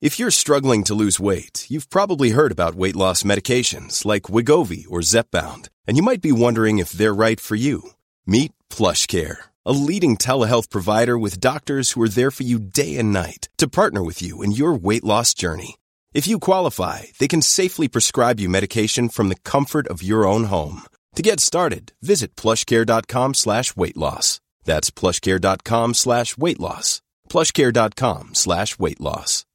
If you're struggling to lose weight, you've probably heard about weight loss medications like Wegovy or Zepbound, and you might be wondering if they're right for you. Meet PlushCare, a leading telehealth provider with doctors who are there for you day and night to partner with you in your weight loss journey. If you qualify, they can safely prescribe you medication from the comfort of your own home. To get started, visit plushcare.com/weight-loss. That's plushcare.com/weight-loss. plushcare.com/weight-loss.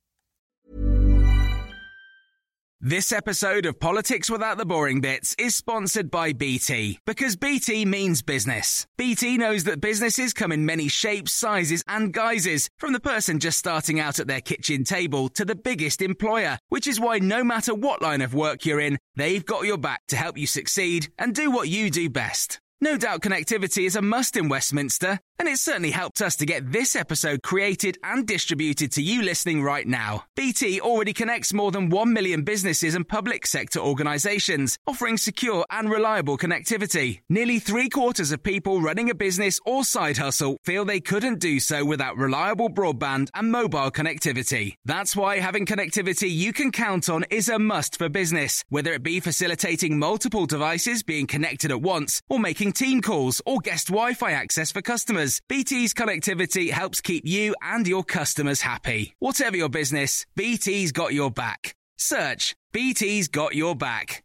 This episode of Politics Without the Boring Bits is sponsored by BT, because BT means business. BT knows that businesses come in many shapes, sizes and guises, from the person just starting out at their kitchen table to the biggest employer, which is why no matter what line of work you're in, they've got your back to help you succeed and do what you do best. No doubt connectivity is a must in Westminster, and it certainly helped us to get this episode created and distributed to you listening right now. BT already connects more than 1 million businesses and public sector organisations, offering secure and reliable connectivity. Nearly 3/4 of people running a business or side hustle feel they couldn't do so without reliable broadband and mobile connectivity. That's why having connectivity you can count on is a must for business, whether it be facilitating multiple devices being connected at once or making team calls or guest Wi-Fi access for customers. BT's connectivity helps keep you and your customers happy. Whatever your business, BT's got your back. Search BT's got your back.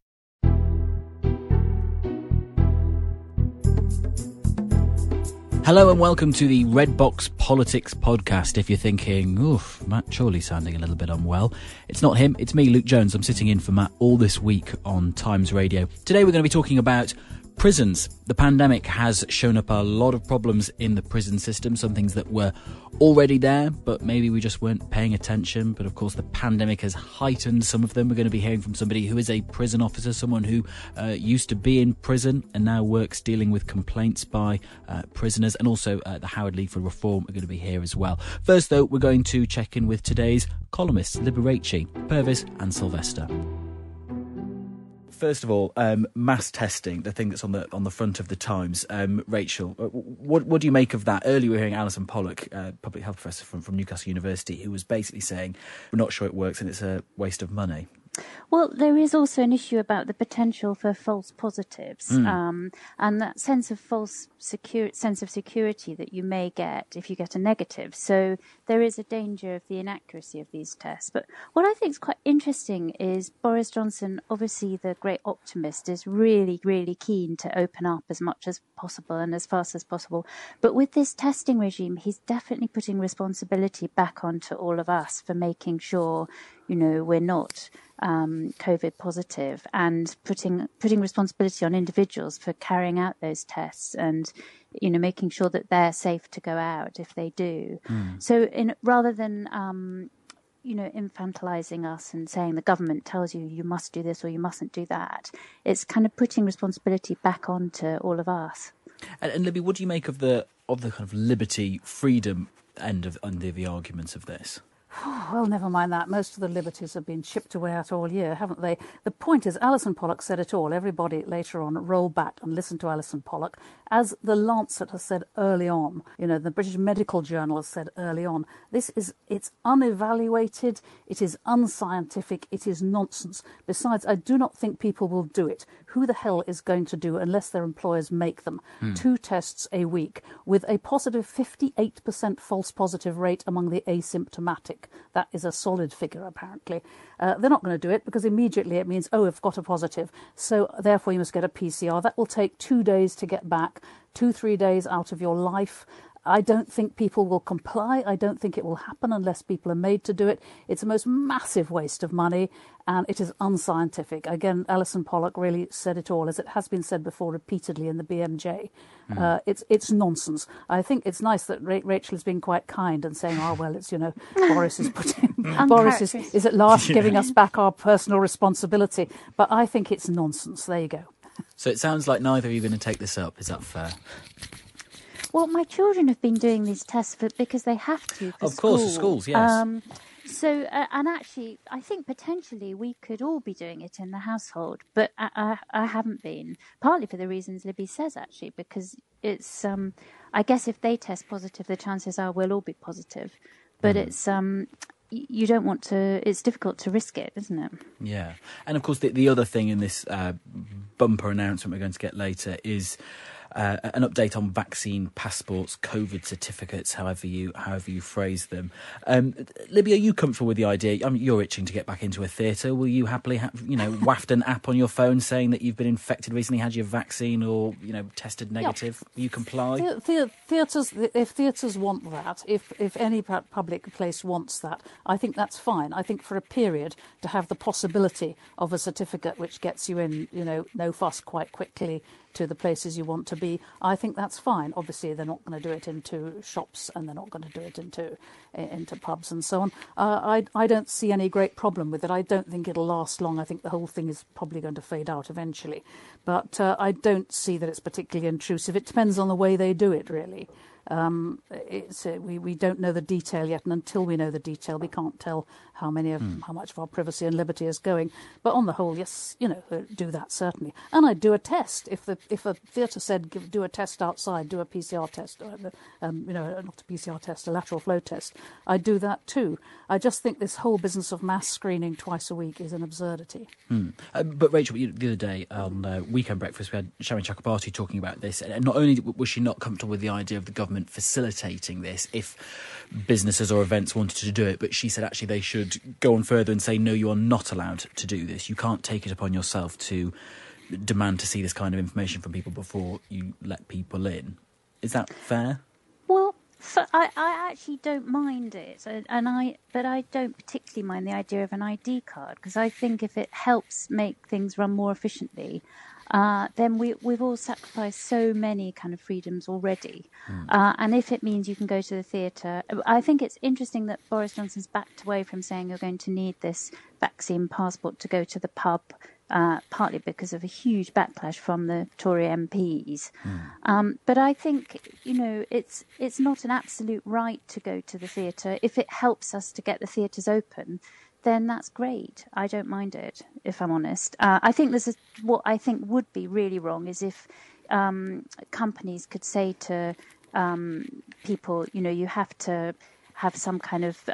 Hello and welcome to the Red Box Politics podcast. If you're thinking, oof, Matt Chorley sounding a little bit unwell, it's not him, it's me, Luke Jones. I'm sitting in for Matt all this week on Times Radio. Today we're going to be talking about prisons. The pandemic has shown up a lot of problems in the prison system, some things that were already there, but maybe we just weren't paying attention. But of course, the pandemic has heightened some of them. We're going to be hearing from somebody who is a prison officer, someone who used to be in prison and now works dealing with complaints by prisoners, and also the Howard League for Reform are going to be here as well. First, though, we're going to check in with today's columnists, Liberace, Purvis and Sylvester. First of all, mass testing, the thing that's on the front of the Times. Rachel, what do you make of that? Earlier we were hearing Alison Pollock, public health professor from Newcastle University, who was basically saying we're not sure it works and it's a waste of money. Well, there is also an issue about the potential for false positives, and that sense of sense of security that you may get if you get a negative. So there is a danger of the inaccuracy of these tests. But what I think is quite interesting is Boris Johnson, obviously the great optimist, is really, really keen to open up as much as possible and as fast as possible. But with this testing regime, he's definitely putting responsibility back onto all of us for making sure, you know, we're not COVID positive, and putting responsibility on individuals for carrying out those tests and, you know, making sure that they're safe to go out if they do. So rather than, you know, infantilizing us and saying the government tells you you must do this or you mustn't do that, it's kind of putting responsibility back onto all of us. And Libby, what do you make of the kind of liberty, freedom end of the arguments of this? Well, never mind that. Most of the liberties have been chipped away at all year, haven't they? The point is, Alison Pollock said it all. Everybody later on roll back and listen to Alison Pollock. As the Lancet has said early on, you know, the British Medical Journal has said early on, it's unevaluated, it is unscientific, it is nonsense. Besides, I do not think people will do it. Who the hell is going to do, unless their employers make them, 2 tests a week with a positive 58% false positive rate among the asymptomatic? That is a solid figure, apparently. They're not going to do it because immediately it means, oh, I've got a positive, so therefore you must get a PCR. That will take 2 days to get back, 2-3 days out of your life. I don't think people will comply. I don't think it will happen unless people are made to do it. It's the most massive waste of money, and it is unscientific. Again, Alison Pollock really said it all, as it has been said before repeatedly in the BMJ. It's nonsense. I think it's nice that Rachel has been quite kind and saying, oh, well, it's, you know, Boris is putting... Boris is at last giving us back our personal responsibility. But I think it's nonsense. There you go. So it sounds like neither of you are going to take this up. Is that fair? Well, my children have been doing these tests because they have to for Of course, for schools, yes. So, and actually, I think potentially we could all be doing it in the household, but I haven't been, partly for the reasons Libby says, actually, because it's, I guess if they test positive, the chances are we'll all be positive. But it's, you don't want to. It's difficult to risk it, isn't it? Yeah, and of course the other thing in this bumper announcement we're going to get later is an update on vaccine passports, COVID certificates, however you phrase them. Libby, are you comfortable with the idea? I mean, you're itching to get back into a theatre. Will you happily, waft an app on your phone saying that you've been infected recently, had your vaccine, or tested negative? Will you comply? Theatres, if theatres want that, if any public place wants that, I think that's fine. I think for a period to have the possibility of a certificate which gets you in, no fuss, quite quickly to the places you want to be, I think that's fine. Obviously, they're not going to do it into shops, and they're not going to do it into pubs and so on. I don't see any great problem with it. I don't think it'll last long. I think the whole thing is probably going to fade out eventually. But I don't see that it's particularly intrusive. It depends on the way they do it, really. We don't know the detail yet, and until we know the detail, we can't tell how much of our privacy and liberty is going. But on the whole, yes, do that certainly. And I'd do a test if a theatre said do a test outside, do a PCR test, not a PCR test, a lateral flow test. I'd do that too. I just think this whole business of mass screening twice a week is an absurdity. But Rachel, the other day on Weekend Breakfast, we had Sharon Chakrabarti talking about this, and not only was she not comfortable with the idea of the government facilitating this if businesses or events wanted to do it, but she said actually they should go on further and say, no, you are not allowed to do this. You can't take it upon yourself to demand to see this kind of information from people before you let people in. Is that fair? Well, I actually don't mind it, but I don't particularly mind the idea of an ID card, because I think if it helps make things run more efficiently, then we've all sacrificed so many kind of freedoms already. And if it means you can go to the theatre, I think it's interesting that Boris Johnson's backed away from saying you're going to need this vaccine passport to go to the pub, partly because of a huge backlash from the Tory MPs. But I think, it's not an absolute right to go to the theatre. If it helps us to get the theatres open, then that's great. I don't mind it, if I'm honest. I think what I think would be really wrong is if companies could say to people, you have to have some kind of,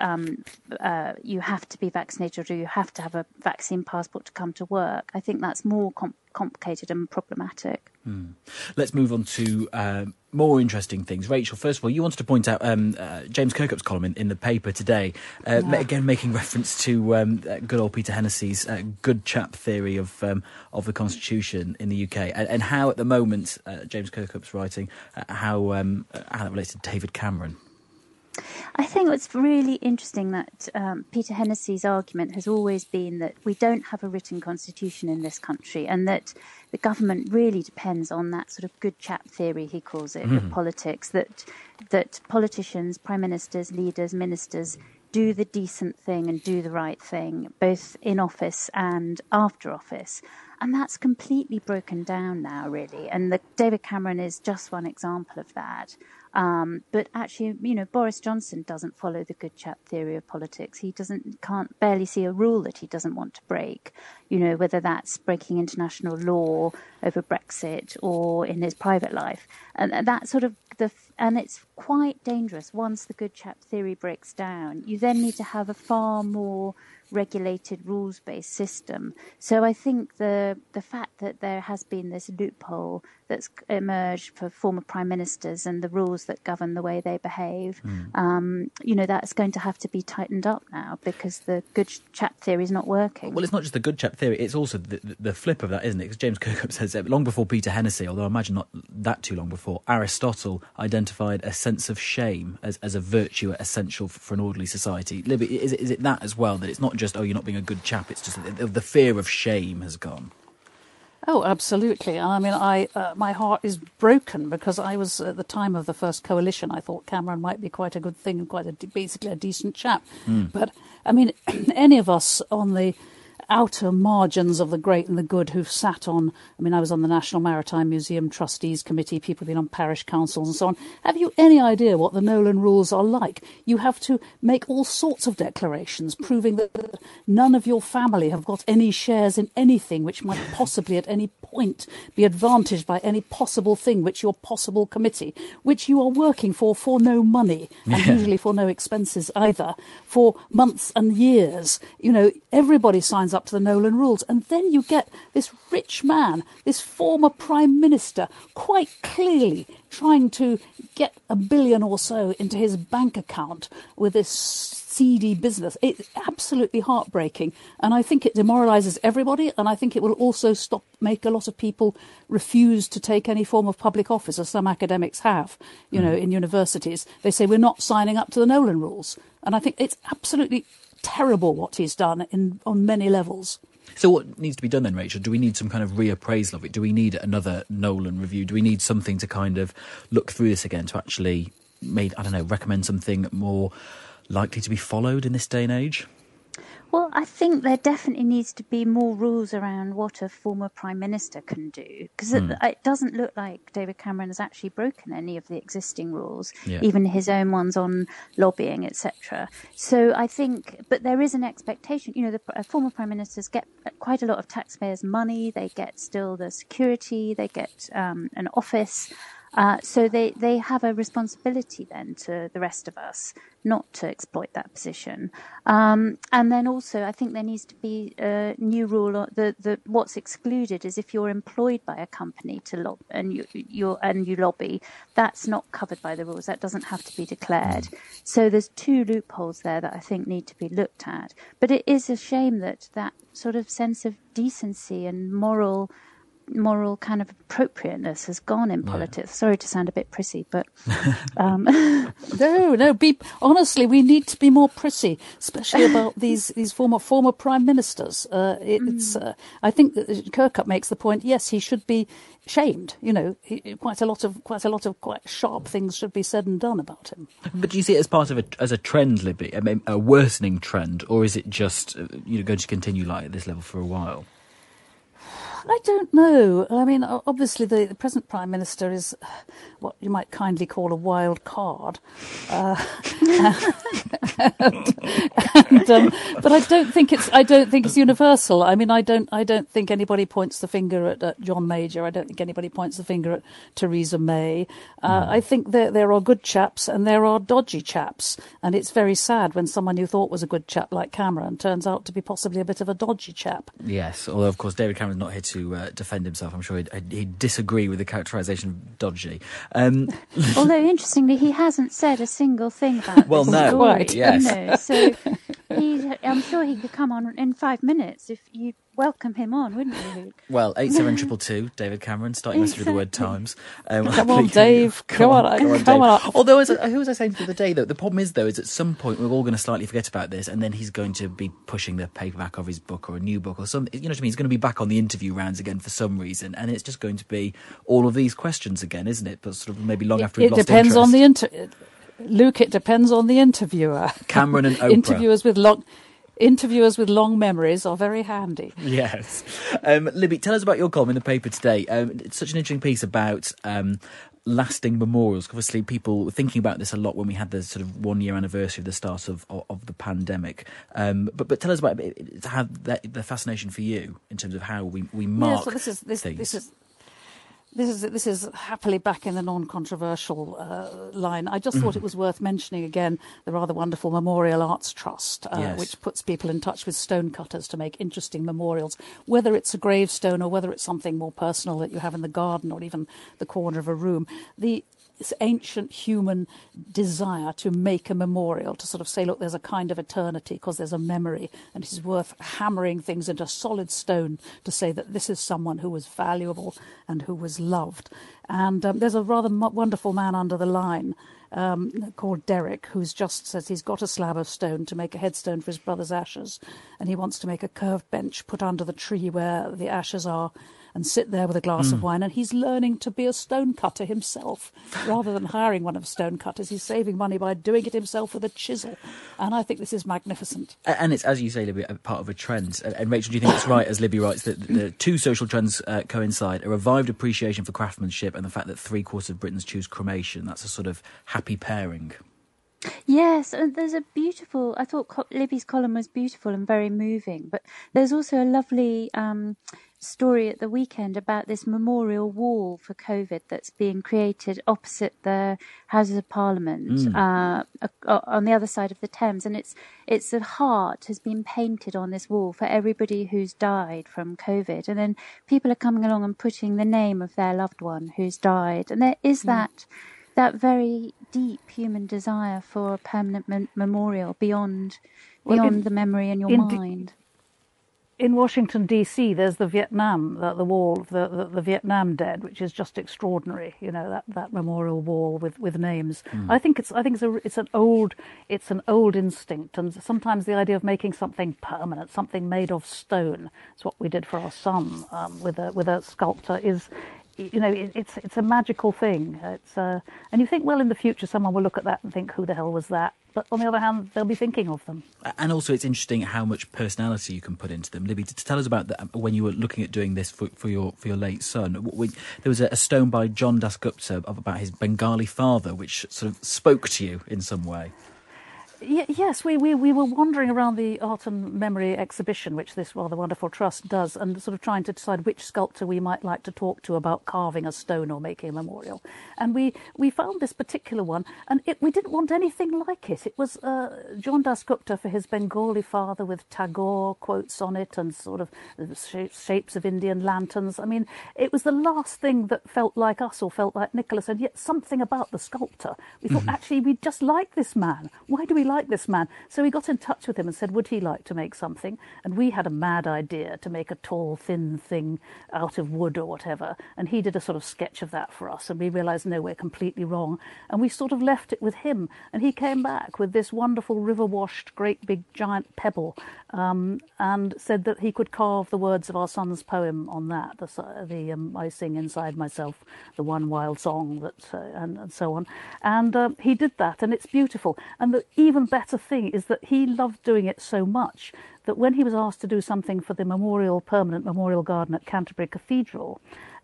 you have to be vaccinated, or you have to have a vaccine passport to come to work. I think that's more complicated and problematic. Let's move on to more interesting things. Rachel, first of all, you wanted to point out James Kirkup's column in the paper today, again making reference to good old Peter Hennessy's good chap theory of the Constitution in the UK, and how at the moment James Kirkup's writing how that relates to David Cameron. I think it's really interesting that Peter Hennessy's argument has always been that we don't have a written constitution in this country, and that the government really depends on that sort of good chap theory, he calls it, of politics, that politicians, prime ministers, leaders, ministers do the decent thing and do the right thing, both in office and after office. And that's completely broken down now, really. And David Cameron is just one example of that. But actually, Boris Johnson doesn't follow the good chap theory of politics. He can't barely see a rule that he doesn't want to break, whether that's breaking international law over Brexit or in his private life. And that's sort of and it's quite dangerous. Once the good chap theory breaks down, you then need to have a far more regulated, rules-based system. So I think the fact that there has been this loophole that's emerged for former prime ministers and the rules that govern the way they behave, that's going to have to be tightened up now, because the good chap theory is not working. Well, it's not just the good chap theory, it's also the flip of that, isn't it? Because James Kirkup says that long before Peter Hennessy, although I imagine not that too long before, Aristotle identified a sense of shame as a virtue essential for an orderly society. Libby, is it that as well, that it's not just, you're not being a good chap, it's just the fear of shame has gone? Oh, absolutely. I mean, my heart is broken, because I was, at the time of the first coalition, I thought Cameron might be quite a good thing and basically a decent chap. But, I mean, any of us on the outer margins of the great and the good who've sat on, I mean, I was on the National Maritime Museum Trustees Committee, people have been on parish councils and so on. Have you any idea what the Nolan rules are like? You have to make all sorts of declarations proving that none of your family have got any shares in anything which might possibly at any point be advantaged by any possible thing which your possible committee, which you are working for no money, and usually for no expenses either, for months and years. You know, everybody signs up to the Nolan rules, and then you get this rich man, this former Prime Minister, quite clearly trying to get $1 billion or so into his bank account with this seedy business. It's absolutely heartbreaking, and I think it demoralises everybody, and I think it will also make a lot of people refuse to take any form of public office, as some academics have, you know, in universities. They say, we're not signing up to the Nolan rules, and I think it's absolutely terrible what he's done on many levels. So what needs to be done then, Rachel? Do we need some kind of reappraisal of it? Do we need another Nolan review? Do we need something to kind of look through this again to actually, recommend something more likely to be followed in this day and age? Well, I think there definitely needs to be more rules around what a former Prime Minister can do, because it doesn't look like David Cameron has actually broken any of the existing rules, even his own ones on lobbying, etc. So I think, but there is an expectation, you know, the former Prime Ministers get quite a lot of taxpayers' money, they get still the security, they get an office. So they have a responsibility then to the rest of us not to exploit that position. And then also I think there needs to be a new rule. What's excluded is if you're employed by a company to lobby and you lobby, that's not covered by the rules. That doesn't have to be declared. So there's two loopholes there that I think need to be looked at. But it is a shame that sort of sense of decency and moral kind of appropriateness has gone in politics. Sorry to sound a bit prissy, but no. Honestly, we need to be more prissy, especially about these former prime ministers. I think that Kirkup makes the point. Yes, he should be shamed. You know, quite a lot of quite sharp things should be said and done about him. But do you see it as part of a trend, Libby? I mean, a worsening trend, or is it just going to continue like at this level for a while? I don't know. I mean, obviously the present Prime Minister is what you might kindly call a wild card. But I don't think it's universal. I mean, I don't think anybody points the finger at John Major. I don't think anybody points the finger at Theresa May. I think there are good chaps and there are dodgy chaps, and it's very sad when someone you thought was a good chap like Cameron turns out to be possibly a bit of a dodgy chap. Yes, although of course David Cameron's not here to defend himself. I'm sure he'd disagree with the characterisation of dodgy. Although interestingly, he hasn't said a single thing about well, this no, story. right, yes. No, so I'm sure he could come on in 5 minutes if you welcome him on, wouldn't you, Luke? Well, 87222, David Cameron, starting us through the word Times. Come on, Dave. Come on. Although, who was I saying the other day, though? The problem is at some point we're all going to slightly forget about this, and then he's going to be pushing the paperback of his book or a new book or something. You know what I mean? He's going to be back on the interview rounds again for some reason, and it's just going to be all of these questions again, isn't it? But sort of maybe long after we've lost interest. It depends on Luke, it depends on the interviewer. Cameron and Oprah. Interviewers with long memories are very handy. Yes. Libby, tell us about your column in the paper today. It's such an interesting piece about lasting memorials. Obviously, people were thinking about this a lot when we had the sort of 1 year anniversary of the start of the pandemic. But tell us about how the fascination for you in terms of how we mark things. This is happily back in the non-controversial line. I just thought it was worth mentioning again the rather wonderful Memorial Arts Trust, which puts people in touch with stonecutters to make interesting memorials, whether it's a gravestone or whether it's something more personal that you have in the garden or even the corner of a room. This ancient human desire to make a memorial, to sort of say, look, there's a kind of eternity because there's a memory, and it's worth hammering things into solid stone to say that this is someone who was valuable and who was loved. And there's a rather wonderful man under the line called Derek, who's just says he's got a slab of stone to make a headstone for his brother's ashes, and he wants to make a curved bench put under the tree where the ashes are, and sit there with a glass of wine, and he's learning to be a stonecutter himself. Rather than hiring one of the stonecutters, he's saving money by doing it himself with a chisel. And I think this is magnificent. And it's, as you say, Libby, part of a trend. And Rachel, do you think it's right, as Libby writes, that the two social trends coincide, a revived appreciation for craftsmanship and the fact that 3/4 of Britons choose cremation? That's a sort of happy pairing. Yes, and there's a beautiful, I thought Libby's column was beautiful and very moving, but there's also a lovely story at the weekend about this memorial wall for COVID that's being created opposite the Houses of Parliament on the other side of the Thames, and it's a heart has been painted on this wall for everybody who's died from COVID, and then people are coming along and putting the name of their loved one who's died, and there is that very deep human desire for a permanent memorial beyond the memory in your mind. In Washington, D.C., there's the Vietnam, the wall, the Vietnam dead, which is just extraordinary. You know, that memorial wall with names. I think it's an old instinct, and sometimes the idea of making something permanent, something made of stone, is what we did for our son with a sculptor. Is, you know, it's a magical thing. And you think, well, in the future, someone will look at that and think, who the hell was that? But on the other hand, they'll be thinking of them. And also, it's interesting how much personality you can put into them. Libby, to tell us about that, when you were looking at doing this for your late son, there was a stone by John Das Gupta about his Bengali father, which sort of spoke to you in some way. Yes, we were wandering around the Art and Memory exhibition, which this rather wonderful trust does, and sort of trying to decide which sculptor we might like to talk to about carving a stone or making a memorial. And we found this particular one, and we didn't want anything like it. It was John Das Gupta for his Bengali father with Tagore quotes on it and sort of shapes of Indian lanterns. I mean, it was the last thing that felt like us or felt like Nicholas, and yet something about the sculptor. We thought, actually, we just like this man. Why do we like this man? So we got in touch with him and said, would he like to make something? And we had a mad idea to make a tall, thin thing out of wood or whatever. And he did a sort of sketch of that for us. And we realised, no, we're completely wrong. And we sort of left it with him. And he came back with this wonderful river-washed, great big giant pebble, and said that he could carve the words of our son's poem on that. I sing inside myself the one wild song that, and so on. And he did that, and it's beautiful. And the even better thing is that he loved doing it so much that when he was asked to do something for the permanent memorial garden at Canterbury Cathedral,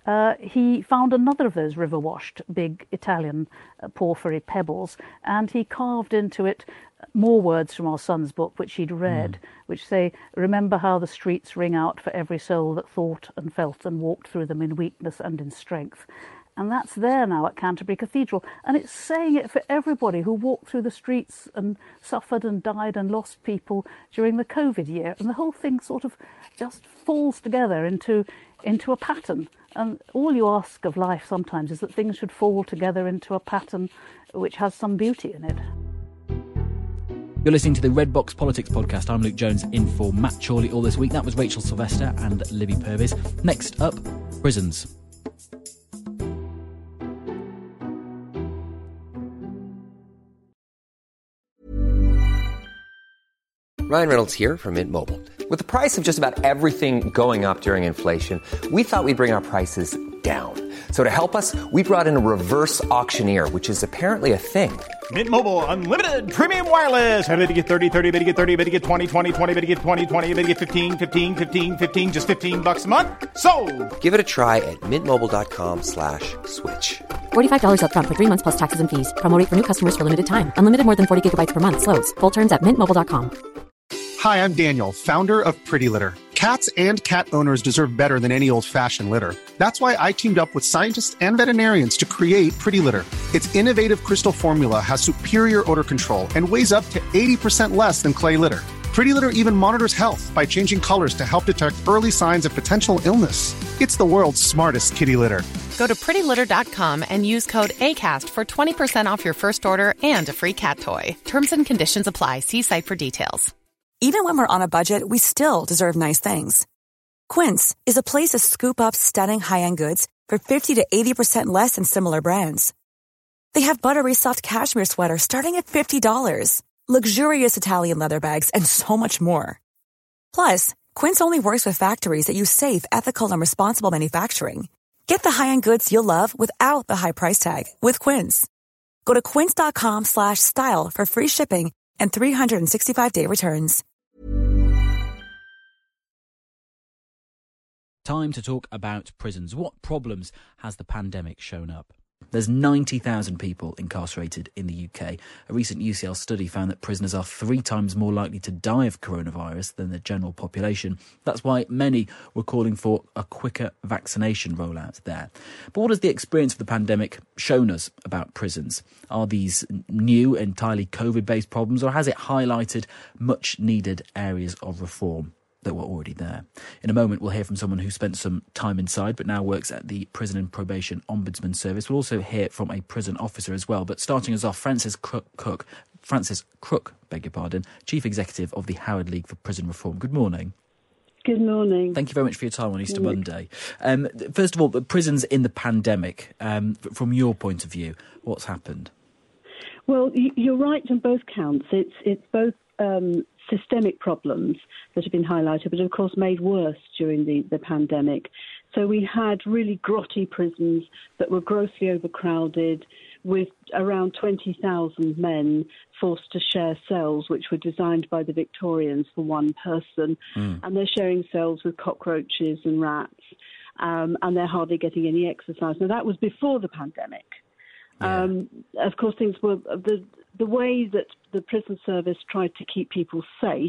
he found another of those river-washed big Italian porphyry pebbles, and he carved into it more words from our son's book, which he'd read, which say, remember how the streets ring out for every soul that thought and felt and walked through them in weakness and in strength. And that's there now at Canterbury Cathedral. And it's saying it for everybody who walked through the streets and suffered and died and lost people during the COVID year. And the whole thing sort of just falls together into a pattern. And all you ask of life sometimes is that things should fall together into a pattern which has some beauty in it. You're listening to the Red Box Politics podcast. I'm Luke Jones, in for Matt Chorley all this week. That was Rachel Sylvester and Libby Purves. Next up, prisons. Ryan Reynolds here from Mint Mobile. With the price of just about everything going up during inflation, we thought we'd bring our prices down. So to help us, we brought in a reverse auctioneer, which is apparently a thing. Mint Mobile Unlimited Premium Wireless. How to get 30, 30, how to get 30, how to get 20, 20, 20, how to get 20, 20, how to get 15, 15, 15, 15, just $15 a month? Sold! Give it a try at mintmobile.com/switch. $45 up front for 3 months plus taxes and fees. Promo rate for new customers for limited time. Unlimited more than 40 gigabytes per month. Slows full terms at mintmobile.com. Hi, I'm Daniel, founder of Pretty Litter. Cats and cat owners deserve better than any old-fashioned litter. That's why I teamed up with scientists and veterinarians to create Pretty Litter. Its innovative crystal formula has superior odor control and weighs up to 80% less than clay litter. Pretty Litter even monitors health by changing colors to help detect early signs of potential illness. It's the world's smartest kitty litter. Go to prettylitter.com and use code ACAST for 20% off your first order and a free cat toy. Terms and conditions apply. See site for details. Even when we're on a budget, we still deserve nice things. Quince is a place to scoop up stunning high-end goods for 50 to 80% less than similar brands. They have buttery soft cashmere sweaters starting at $50, luxurious Italian leather bags, and so much more. Plus, Quince only works with factories that use safe, ethical, and responsible manufacturing. Get the high-end goods you'll love without the high price tag with Quince. Go to quince.com/style for free shipping and 365-day returns. Time to talk about prisons. What problems has the pandemic shown up? There's 90,000 people incarcerated in the UK. A recent UCL study found that prisoners are 3 times more likely to die of coronavirus than the general population. That's why many were calling for a quicker vaccination rollout there. But what has the experience of the pandemic shown us about prisons? Are these new, entirely COVID-based problems, or has it highlighted much-needed areas of reform that were already there? In a moment, we'll hear from someone who spent some time inside but now works at the Prison and Probation Ombudsman Service. We'll also hear from a prison officer as well. But starting us off, Francis Crook, Chief Executive of the Howard League for Prison Reform. Good morning. Good morning. Thank you very much for your time on Easter Monday. First of all, the prisons in the pandemic, from your point of view, what's happened? Well, you're right on both counts. It's both systemic problems that have been highlighted, but of course made worse during the pandemic. So we had really grotty prisons that were grossly overcrowded, with around 20,000 men forced to share cells, which were designed by the Victorians for one person. And they're sharing cells with cockroaches and rats, and they're hardly getting any exercise. Now, that was before the pandemic. Yeah. Of course, things were the way that the prison service tried to keep people safe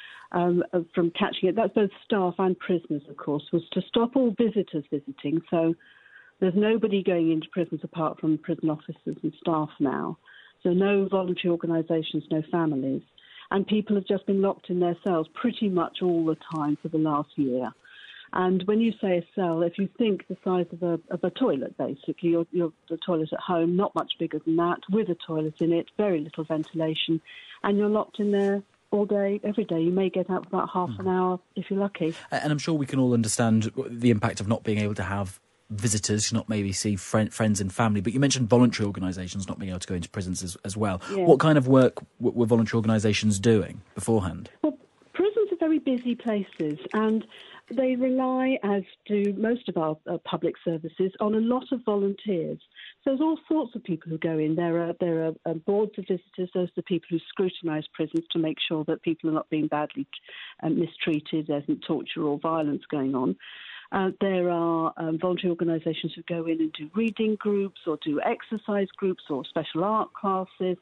from catching it. That's both staff and prisoners, of course, was to stop all visitors visiting. So there's nobody going into prisons apart from prison officers and staff now. So no voluntary organisations, no families, and people have just been locked in their cells pretty much all the time for the last year. And when you say a cell, if you think the size of a toilet, basically, the toilet at home, not much bigger than that, with a toilet in it, very little ventilation, and you're locked in there all day, every day. You may get out for about half an hour if you're lucky. And I'm sure we can all understand the impact of not being able to have visitors, not maybe see friends and family. But you mentioned voluntary organisations not being able to go into prisons as well. Yeah. What kind of work were voluntary organisations doing beforehand? Well, prisons are very busy places, and they rely, as do most of our public services, on a lot of volunteers. So there's all sorts of people who go in. There are boards of visitors. Those are the people who scrutinise prisons to make sure that people are not being badly mistreated, there isn't torture or violence going on. There are voluntary organisations who go in and do reading groups or do exercise groups or special art classes,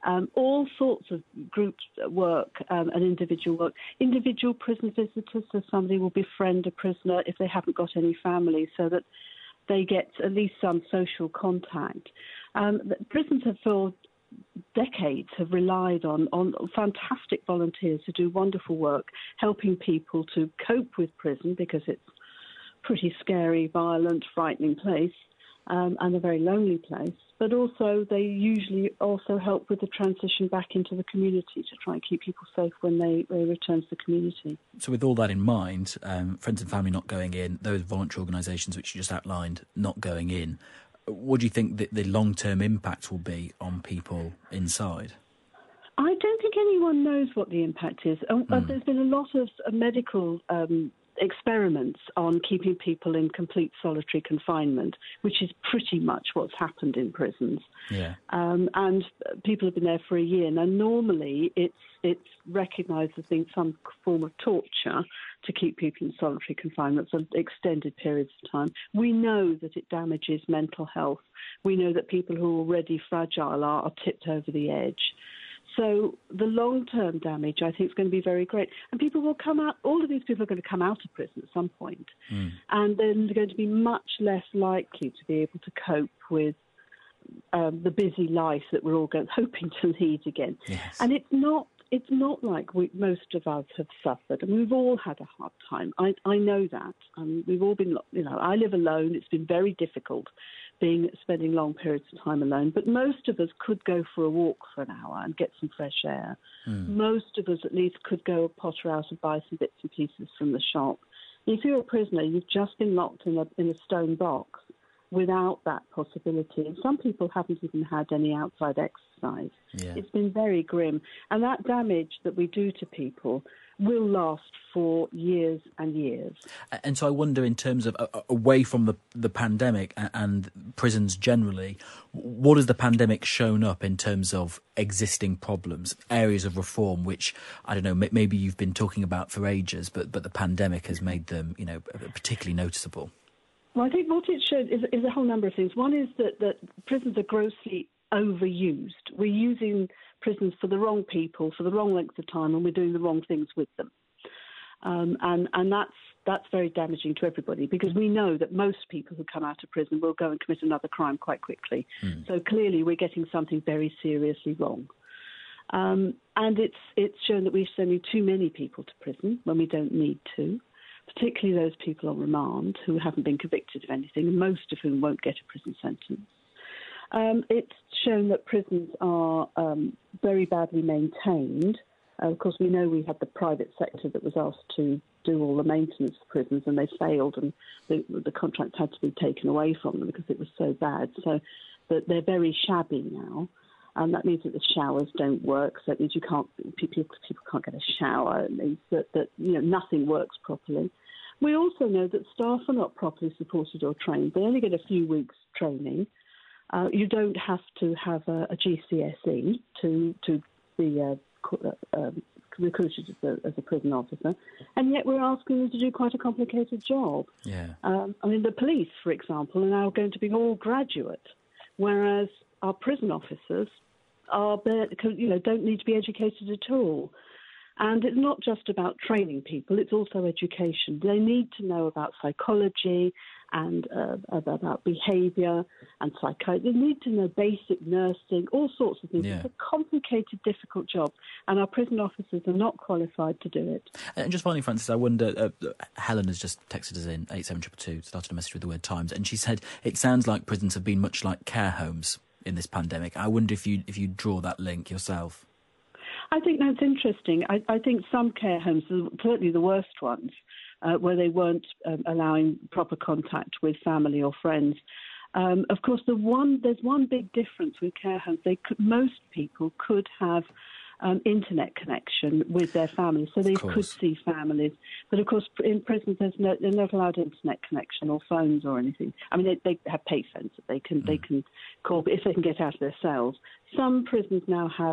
all sorts of group work and individual work. Individual prison visitors, so somebody will befriend a prisoner if they haven't got any family, so that they get at least some social contact. Prisons have for decades have relied on fantastic volunteers who do wonderful work, helping people to cope with prison, because it's pretty scary, violent, frightening place, and a very lonely place. But also, they usually also help with the transition back into the community to try and keep people safe when they return to the community. So with all that in mind, friends and family not going in, those voluntary organisations which you just outlined not going in, what do you think the long-term impact will be on people inside? I don't think anyone knows what the impact is. There's been a lot of medical experiments on keeping people in complete solitary confinement, which is pretty much what's happened in prisons. Yeah. And people have been there for a year. Now, normally it's recognised as being some form of torture to keep people in solitary confinement for extended periods of time. We know that it damages mental health. We know that people who are already fragile are tipped over the edge. So the long-term damage, I think, is going to be very great. And people will come out, all of these people are going to come out of prison at some point. And they're going to be much less likely to be able to cope with the busy life that we're all hoping to lead again. Yes. And it's not like most of us have suffered, and we've all had a hard time. I know that. We've all been, I live alone. It's been very difficult spending long periods of time alone. But most of us could go for a walk for an hour and get some fresh air. Most of us, at least, could go potter out and buy some bits and pieces from the shop. If you're a prisoner, you've just been locked in a stone box. without that possibility. And some people haven't even had any outside exercise. Yeah. It's been very grim. And that damage that we do to people will last for years and years. And so I wonder, in terms of away from the pandemic and prisons generally, what has the pandemic shown up in terms of existing problems, areas of reform, which, I don't know, maybe you've been talking about for ages, but the pandemic has made them, particularly noticeable? Well, I think what it showed is a whole number of things. One is that prisons are grossly overused. We're using prisons for the wrong people, for the wrong length of time, and we're doing the wrong things with them. And that's very damaging to everybody, because we know that most people who come out of prison will go and commit another crime quite quickly. So clearly we're getting something very seriously wrong. And it's shown that we're sending too many people to prison when we don't need to, particularly those people on remand who haven't been convicted of anything, and most of whom won't get a prison sentence. It's shown that prisons are very badly maintained. Of course, we know we had the private sector that was asked to do all the maintenance of prisons, and they failed, and the contracts had to be taken away from them because it was so bad. So they're very shabby now, and that means that the showers don't work. So it means people can't get a shower. It means that nothing works properly. We also know that staff are not properly supported or trained. They only get a few weeks training. You don't have to have a GCSE to be recruited as a prison officer, and yet we're asking them to do quite a complicated job. Yeah. The police, for example, are now going to be all graduate, whereas our prison officers don't need to be educated at all. And it's not just about training people, it's also education. They need to know about psychology and about behaviour and psychiatry. They need to know basic nursing, all sorts of things. Yeah. It's a complicated, difficult job, and our prison officers are not qualified to do it. And just finally, Frances, I wonder, Helen has just texted us in, 87222, started a message with the word Times, and she said, it sounds like prisons have been much like care homes in this pandemic. I wonder if you draw that link yourself. I think that's interesting. I think some care homes, certainly the worst ones, where they weren't allowing proper contact with family or friends. Of course, there's one big difference with care homes. Most people could have internet connection with their families, so they could see families. But of course, in prisons, they're not allowed internet connection or phones or anything. I mean, they have pay phones that they can call if they can get out of their cells. Some prisons now have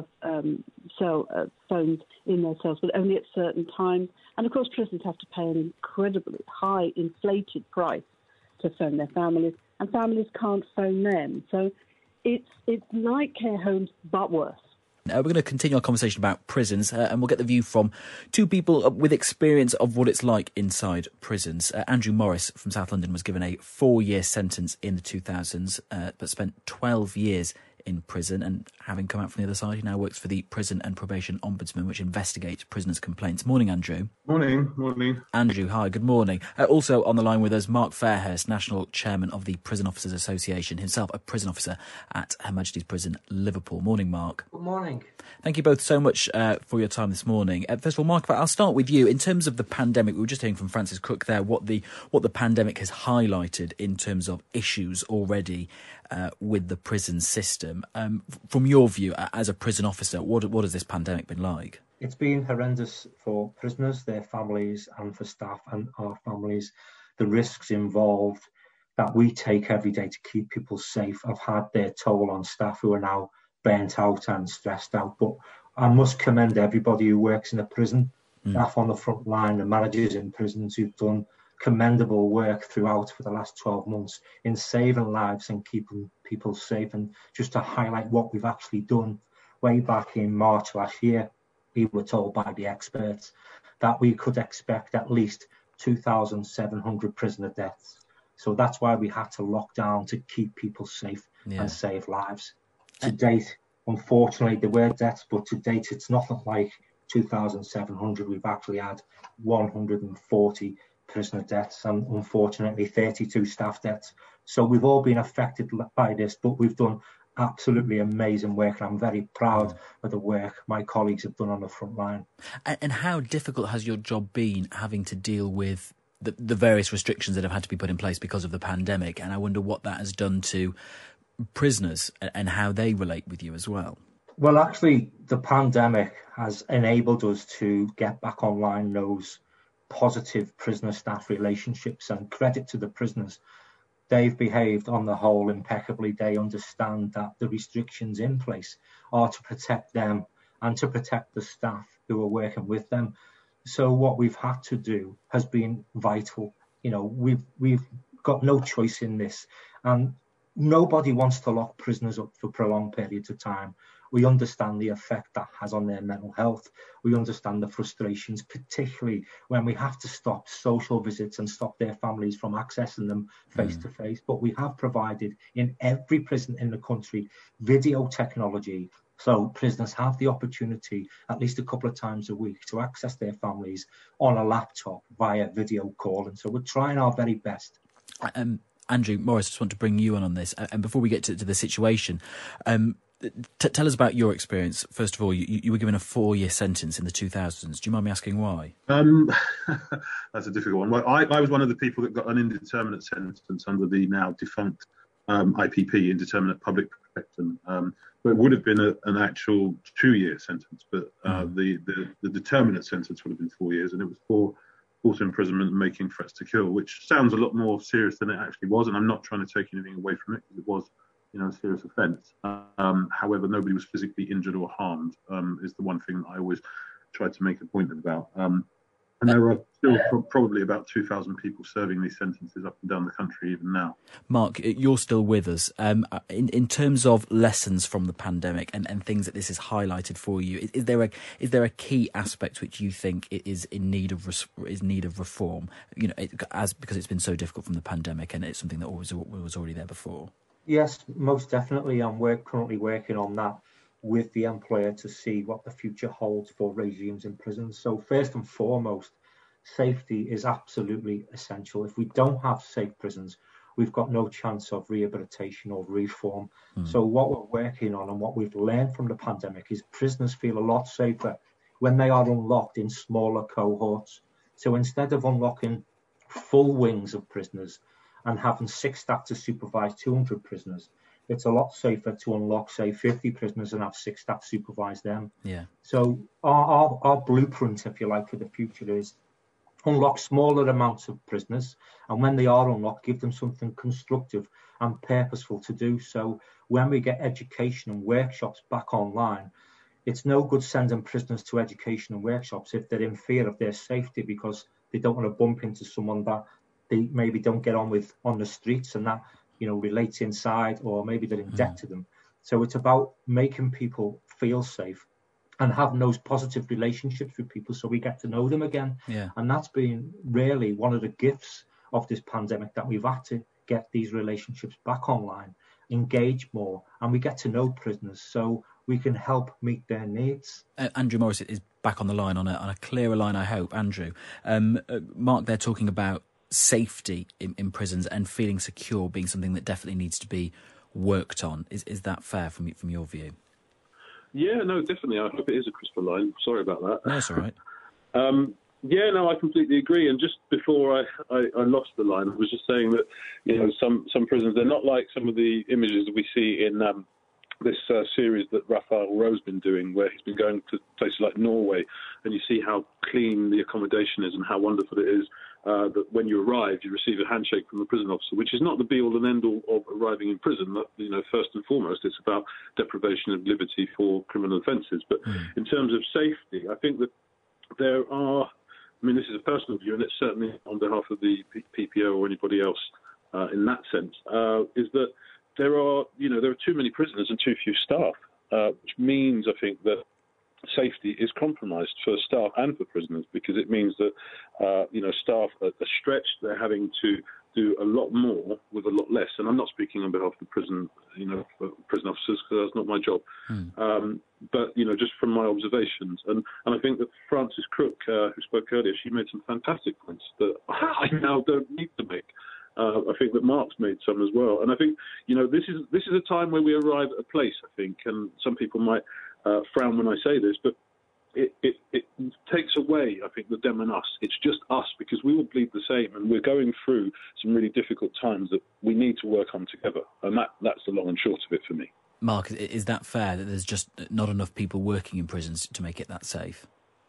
phones in their cells, but only at certain times. And of course, prisons have to pay an incredibly high, inflated price to phone their families, and families can't phone them. So it's like care homes, but worse. We're going to continue our conversation about prisons, and we'll get the view from two people with experience of what it's like inside prisons. Andrew Morris from South London was given a 4-year sentence in the 2000s, but spent 12 years in prison, and having come out from the other side, he now works for the Prison and Probation Ombudsman, which investigates prisoners' complaints. Morning, Andrew. Morning. Andrew, hi, good morning. Also on the line with us, Mark Fairhurst, National Chairman of the Prison Officers Association, himself a prison officer at Her Majesty's Prison, Liverpool. Morning, Mark. Good morning. Thank you both so much for your time this morning. First of all, Mark, I'll start with you. In terms of the pandemic, we were just hearing from Frances Cook there what the pandemic has highlighted in terms of issues already with the prison system. From your view, as a prison officer, what has this pandemic been like? It's been horrendous for prisoners, their families, and for staff and our families. The risks involved that we take every day to keep people safe have had their toll on staff who are now burnt out and stressed out. But I must commend everybody who works in a prison, staff on the front line, the managers in prisons who've done commendable work throughout for the last 12 months in saving lives and keeping people safe. And just to highlight what we've actually done, way back in March last year, we were told by the experts that we could expect at least 2,700 prisoner deaths. So that's why we had to lock down to keep people safe and save lives. To date, unfortunately, there were deaths, but to date, it's nothing like 2,700. We've actually had 140 prisoner deaths and unfortunately 32 staff deaths. So we've all been affected by this, but we've done absolutely amazing work, and I'm very proud of the work my colleagues have done on the front line. And how difficult has your job been, having to deal with the various restrictions that have had to be put in place because of the pandemic, and I wonder what that has done to prisoners and how they relate with you as well. Well, actually, the pandemic has enabled us to get back online those positive prisoner-staff relationships, and credit to the prisoners. They've behaved on the whole impeccably. They understand that the restrictions in place are to protect them and to protect the staff who are working with them. So what we've had to do has been vital. You know, we've got no choice in this, and nobody wants to lock prisoners up for prolonged periods of time. We understand the effect that has on their mental health. We understand the frustrations, particularly when we have to stop social visits and stop their families from accessing them face to face. But we have provided in every prison in the country video technology, so prisoners have the opportunity at least a couple of times a week to access their families on a laptop via video call. And so we're trying our very best. Andrew Morris, I just want to bring you on this. And before we get to the situation, tell us about your experience. First of all, you were given a 4-year sentence in the 2000s. Do you mind me asking why? That's a difficult one. Well, I was one of the people that got an indeterminate sentence under the now defunct IPP, Indeterminate Public Protection. But it would have been an actual 2-year sentence, but the determinate sentence would have been 4 years, and it was for false imprisonment and making threats to kill, which sounds a lot more serious than it actually was. And I'm not trying to take anything away from it, because it was, a serious offence. However, nobody was physically injured or harmed, is the one thing that I always tried to make a point about. And there are still probably about 2,000 people serving these sentences up and down the country even now. Mark, you're still with us. In terms of lessons from the pandemic and things that this has highlighted for you, is there a key aspect which you think is in need of reform? Because it's been so difficult from the pandemic, and it's something that was already there before. Yes, most definitely. I'm currently working on that with the employer to see what the future holds for regimes in prisons. So first and foremost, safety is absolutely essential. If we don't have safe prisons, we've got no chance of rehabilitation or reform. So what we're working on and what we've learned from the pandemic is prisoners feel a lot safer when they are unlocked in smaller cohorts. So instead of unlocking full wings of prisoners and having 6 staff to supervise 200 prisoners, it's a lot safer to unlock, say, 50 prisoners and have 6 staff supervise them. Yeah. So our blueprint, if you like, for the future is unlock smaller amounts of prisoners, and when they are unlocked, give them something constructive and purposeful to do. So when we get education and workshops back online, it's no good sending prisoners to education and workshops if they're in fear of their safety, because they don't want to bump into someone that they maybe don't get on with on the streets, and that relates inside, or maybe they're in debt to them. So it's about making people feel safe and having those positive relationships with people so we get to know them again. Yeah. And that's been really one of the gifts of this pandemic, that we've had to get these relationships back online, engage more, and we get to know prisoners so we can help meet their needs. Andrew Morris is back on the line, on a clearer line, I hope. Andrew, Mark, they're talking about safety in prisons and feeling secure being something that definitely needs to be worked on. Is that fair from your view? Yeah, no, definitely. I hope it is a crisper line. Sorry about that. No, that's all right. Yeah, no, I completely agree. And just before I lost the line, I was just saying that, some prisons, they're not like some of the images that we see in this series that Raphael Rowe's been doing, where he's been going to places like Norway, and you see how clean the accommodation is and how wonderful it is, that when you arrive, you receive a handshake from the prison officer, which is not the be-all and end-all of arriving in prison. First and foremost, it's about deprivation of liberty for criminal offences. But in terms of safety, I think that there are, this is a personal view, and it's certainly on behalf of the PPO or anybody else in that sense, is that there are too many prisoners and too few staff, which means, I think, that safety is compromised for staff and for prisoners, because it means that, staff are stretched. They're having to do a lot more with a lot less. And I'm not speaking on behalf of the prison, prison officers, because that's not my job. But, just from my observations. And I think that Frances Crook, who spoke earlier, she made some fantastic points that I now don't need to make. I think that Mark's made some as well. And I think, this is a time where we arrive at a place, I think, and some people might frown when I say this, but it takes away, I think, the them and us. It's just us, because we all bleed the same, and we're going through some really difficult times that we need to work on together. And that's the long and short of it for me. Mark, is that fair, that there's just not enough people working in prisons to make it that safe?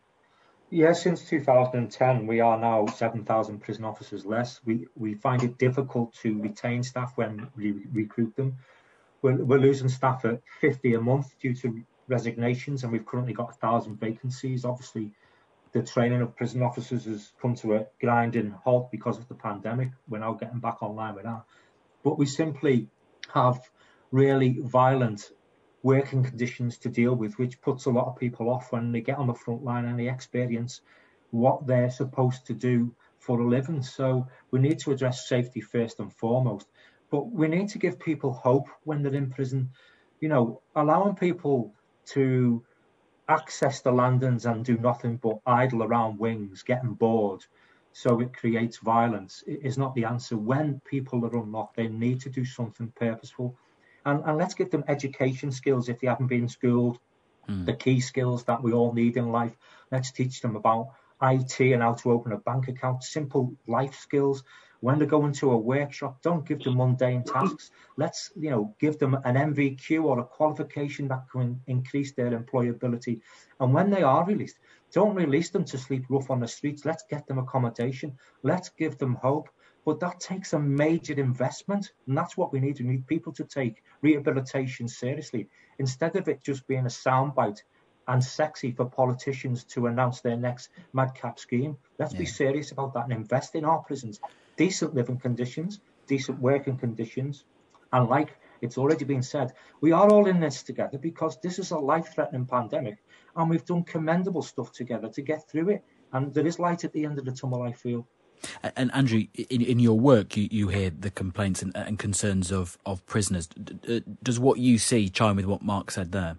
Yeah, since 2010, we are now 7,000 prison officers less. We find it difficult to retain staff when we recruit them. We're losing staff at 50 a month due to resignations, and we've currently got 1,000 vacancies. Obviously, the training of prison officers has come to a grinding halt because of the pandemic. We're now getting back online with that. But we simply have really violent working conditions to deal with, which puts a lot of people off when they get on the front line and they experience what they're supposed to do for a living. So we need to address safety first and foremost, but we need to give people hope when they're in prison. You know, allowing people to access the landings and do nothing but idle around wings, getting bored, so it creates violence, is not the answer. When people are unlocked, they need to do something purposeful. And let's give them education skills if they haven't been schooled, the key skills that we all need in life. Let's teach them about IT and how to open a bank account, simple life skills. When they go into a workshop, don't give them mundane tasks. Let's, give them an MVQ or a qualification that can increase their employability. And when they are released, don't release them to sleep rough on the streets. Let's get them accommodation. Let's give them hope. But that takes a major investment, and that's what we need. We need people to take rehabilitation seriously, instead of it just being a soundbite and sexy for politicians to announce their next madcap scheme. Let's be serious about that and invest in our prisons. Decent living conditions, decent working conditions, and like it's already been said, we are all in this together because this is a life-threatening pandemic, and we've done commendable stuff together to get through it, and there is light at the end of the tunnel, I feel. And Andrew, in your work, you hear the complaints and concerns of prisoners. Does what you see chime with what Mark said there?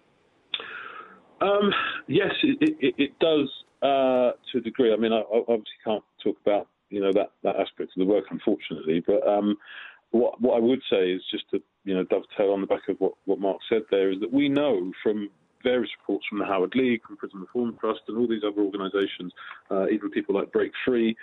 Yes, it does to a degree. I mean, I obviously can't talk about that aspect of the work, unfortunately. But what I would say is just to dovetail on the back of what Mark said there, is that we know from various reports from the Howard League, from Prison Reform Trust, and all these other organisations, even people like Break Free,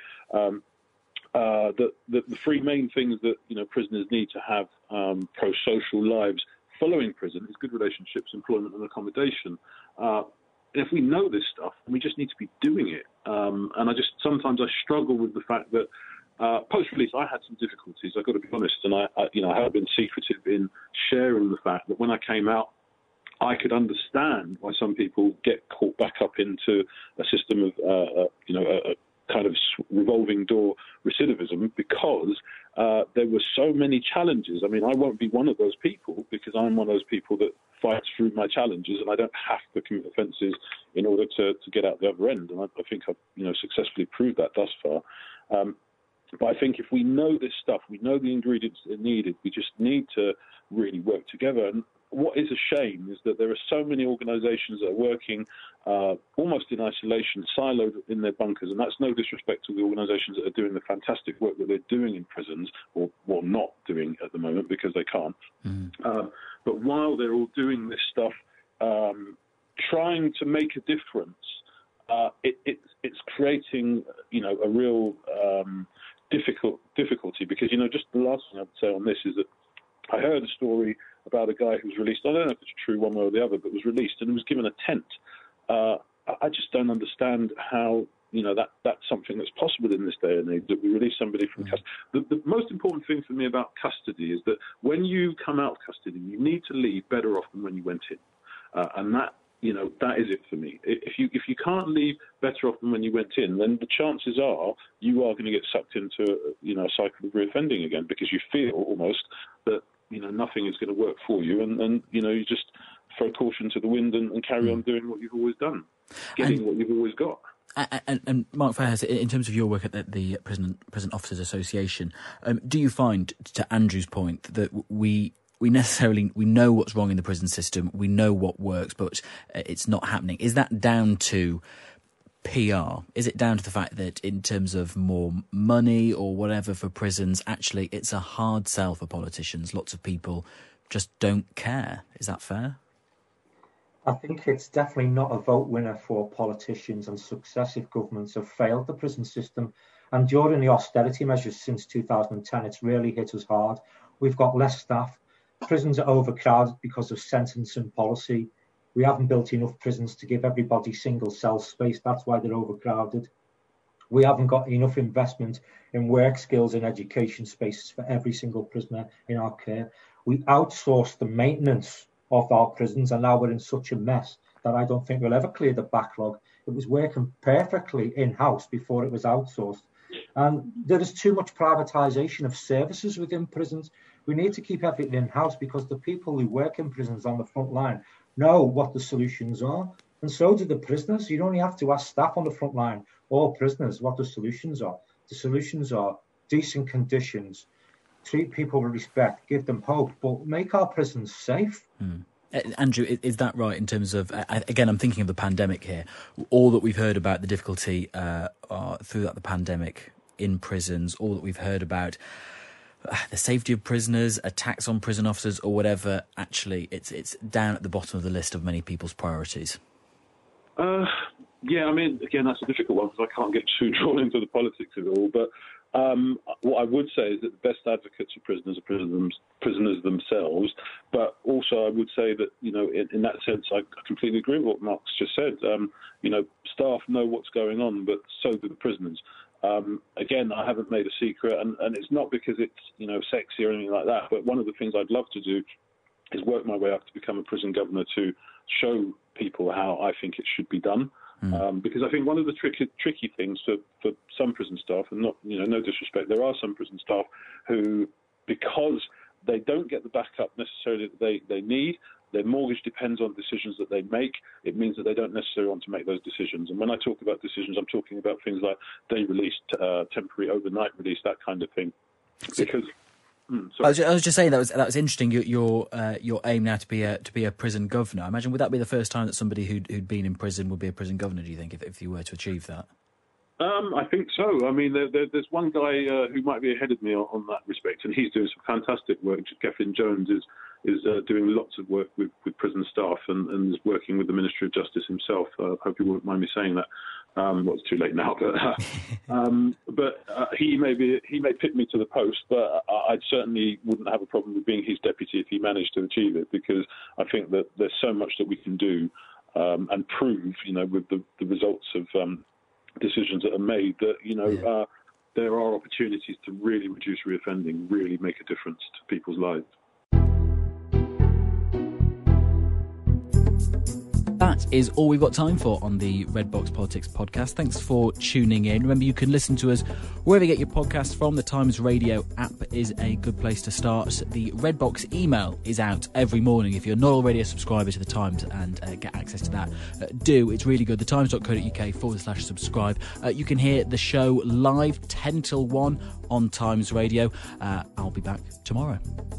that the three main things that prisoners need to have pro-social lives following prison is good relationships, employment, and accommodation. If we know this stuff, we just need to be doing it. And sometimes I struggle with the fact that post-release I had some difficulties. I've got to be honest, and I have been secretive in sharing the fact that when I came out, I could understand why some people get caught back up into a system of, a kind of revolving door recidivism, because there were so many challenges. I mean, I won't be one of those people, because I'm one of those people that fights through my challenges, and I don't have to commit offences in order to get out the other end. And I think I've successfully proved that thus far. But I think if we know this stuff, we know the ingredients that are needed, we just need to really work together. And what is a shame is that there are so many organisations that are working almost in isolation, siloed in their bunkers, and that's no disrespect to the organisations that are doing the fantastic work that they're doing in prisons, or not doing at the moment because they can't. But while they're all doing this stuff, trying to make a difference, it's creating a real difficulty, because just the last thing I would say on this is that I heard a story about a guy who was released. I don't know if it's true one way or the other, but was released and was given a tent. I just don't understand how that's something that's possible in this day and age, that we release somebody from custody. The most important thing for me about custody is that when you come out of custody, you need to leave better off than when you went in, and that is it for me. If you can't leave better off than when you went in, then the chances are you are going to get sucked into a cycle of reoffending again, because you feel almost that nothing is going to work for you, and you just throw caution to the wind and carry on doing what you've always done, getting what you've always got. And Mark Fairhurst, in terms of your work at the Prison Officers Association, do you find, to Andrew's point, that we know what's wrong in the prison system, we know what works, but it's not happening? Is that down to PR? Is it down to the fact that in terms of more money or whatever for prisons, actually it's a hard sell for politicians? Lots of people just don't care. Is that fair? I think it's definitely not a vote winner for politicians, and successive governments have failed the prison system. And during the austerity measures since 2010, it's really hit us hard. We've got less staff. Prisons are overcrowded because of sentencing policy. We haven't built enough prisons to give everybody single cell space. That's why they're overcrowded. We haven't got enough investment in work skills and education spaces for every single prisoner in our care. We outsource the maintenance of our prisons, and now we're in such a mess that I don't think we'll ever clear the backlog. It was working perfectly in-house before it was outsourced. And there is too much privatisation of services within prisons. We need to keep everything in-house, because the people who work in prisons on the front line know what the solutions are. And so do the prisoners. You only have to ask staff on the front line or prisoners what the solutions are. The solutions are decent conditions, treat people with respect, give them hope, but make our prisons safe. Andrew, is that right in terms of, again, I'm thinking of the pandemic here, all that we've heard about the difficulty throughout the pandemic in prisons, all that we've heard about the safety of prisoners, attacks on prison officers or whatever, actually it's down at the bottom of the list of many people's priorities? Yeah, I mean, again, that's a difficult one because I can't get too drawn into the politics of it all, but what I would say is that the best advocates for prisoners are prisoners themselves, but also I would say that, you know, in that sense, I completely agree with what Mark's just said. You know, staff know what's going on, but so do the prisoners. Again, I haven't made a secret, and it's not because it's, you know, sexy or anything like that, but one of the things I'd love to do is work my way up to become a prison governor to show people how I think it should be done. Because I think one of the tricky things for some prison staff, and not, you know, no disrespect, there are some prison staff who, because they don't get the backup necessarily that they need, their mortgage depends on decisions that they make. It means that they don't necessarily want to make those decisions. And when I talk about decisions, I'm talking about things like day release, temporary overnight release, that kind of thing. Because I was just saying that was interesting. Your aim now to be a prison governor. I imagine, would that be the first time that somebody who'd been in prison would be a prison governor? Do you think, if you were to achieve that? I think so. I mean, there's one guy who might be ahead of me on that respect, and he's doing some fantastic work. Gethin Jones is doing lots of work with prison staff and is working with the Ministry of Justice himself. I hope you won't mind me saying that. Well, it's too late now, but he may pick me to the post, but I certainly wouldn't have a problem with being his deputy if he managed to achieve it, because I think that there's so much that we can do and prove, you know, with the results of decisions that are made, that, you know, there are opportunities to really reduce reoffending, really make a difference to people's lives. That is all we've got time for on the Red Box Politics podcast. Thanks for tuning in. Remember, you can listen to us wherever you get your podcasts from. The Times Radio app is a good place to start. The Red Box email is out every morning. If you're not already a subscriber to The Times and get access to that, do. It's really good. thetimes.co.uk/subscribe. You can hear the show live 10 till 1 on Times Radio. I'll be back tomorrow.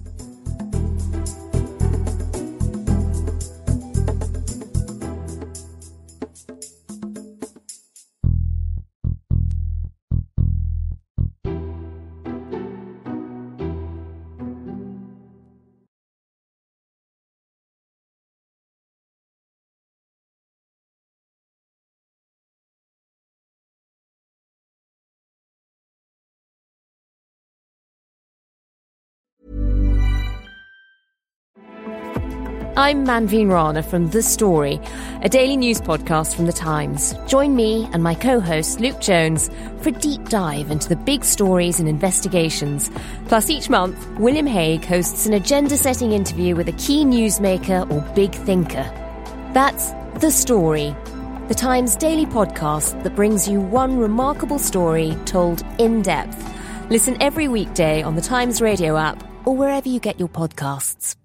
I'm Manveen Rana from The Story, a daily news podcast from The Times. Join me and my co-host Luke Jones for a deep dive into the big stories and investigations. Plus, each month, William Hague hosts an agenda-setting interview with a key newsmaker or big thinker. That's The Story, The Times daily podcast that brings you one remarkable story told in depth. Listen every weekday on The Times Radio app or wherever you get your podcasts.